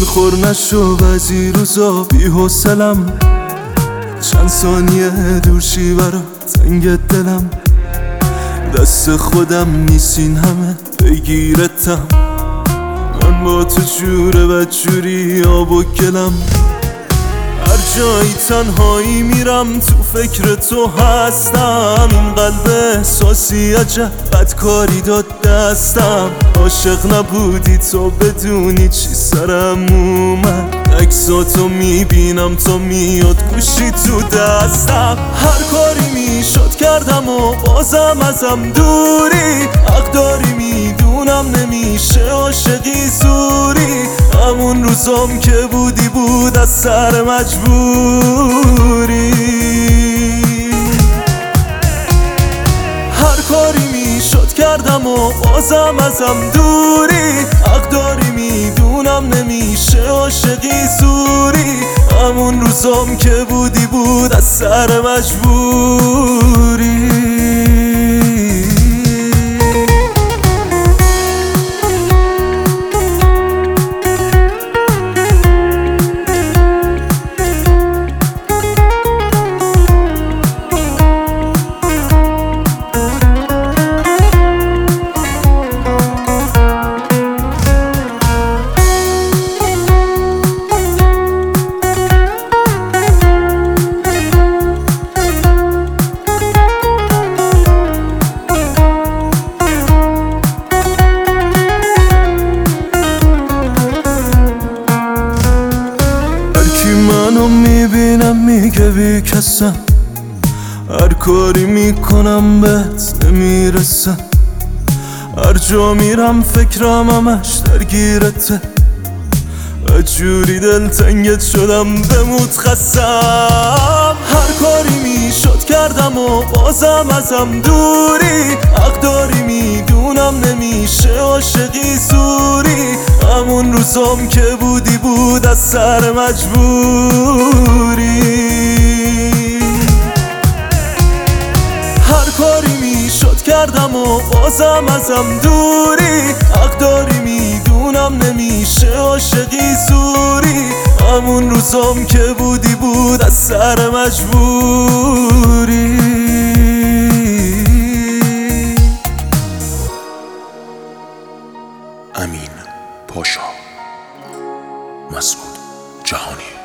خور نشو وزی روزا بی حوصلم، چند ثانیه دور شی برا تنگ دلم. دست خودم نیستین همه بگیرتم، من با تو جوره و جوری آب و گلم. هر جایی تنهایی میرم تو فکر تو هستم، این قلب احساسی عجب بدکاری داد دستم. عاشق نبودی تو بدونی چی سرم اومد، عکساتو میبینم تا میاد گوشی تو دستم. هر کاری میشد کردم و بازم ازم دوری، حق داری میدونم نمیشه عاشقی زوری. همون روزام که بودی بود از سر مجبوری. هر کاری میشد کردم و بازم ازم دوری، حق داری میدونم نمیشه عاشقی زوری. همون روزام که بودی بود از سر مجبوری. منو میبینم میگه بی کسم، هر کاری میکنم بهت نمیرسم. هر جا میرم فکرم همش درگیرته، اجوری دلتنگت شدم بموت خستم. هر کاری میشد کردم و بازم ازم دوری، حق داری میدونم نمیشه عاشقی زوری. همون روزام که بودی بود از سر مجبوری. هر کاری میشد کردم و بازم ازم دوری، حق داری میدونم نمیشه عاشقی زوری. همون روزام که بودی بود از سر مجبوری. امین پاشا، مسعود جهانی.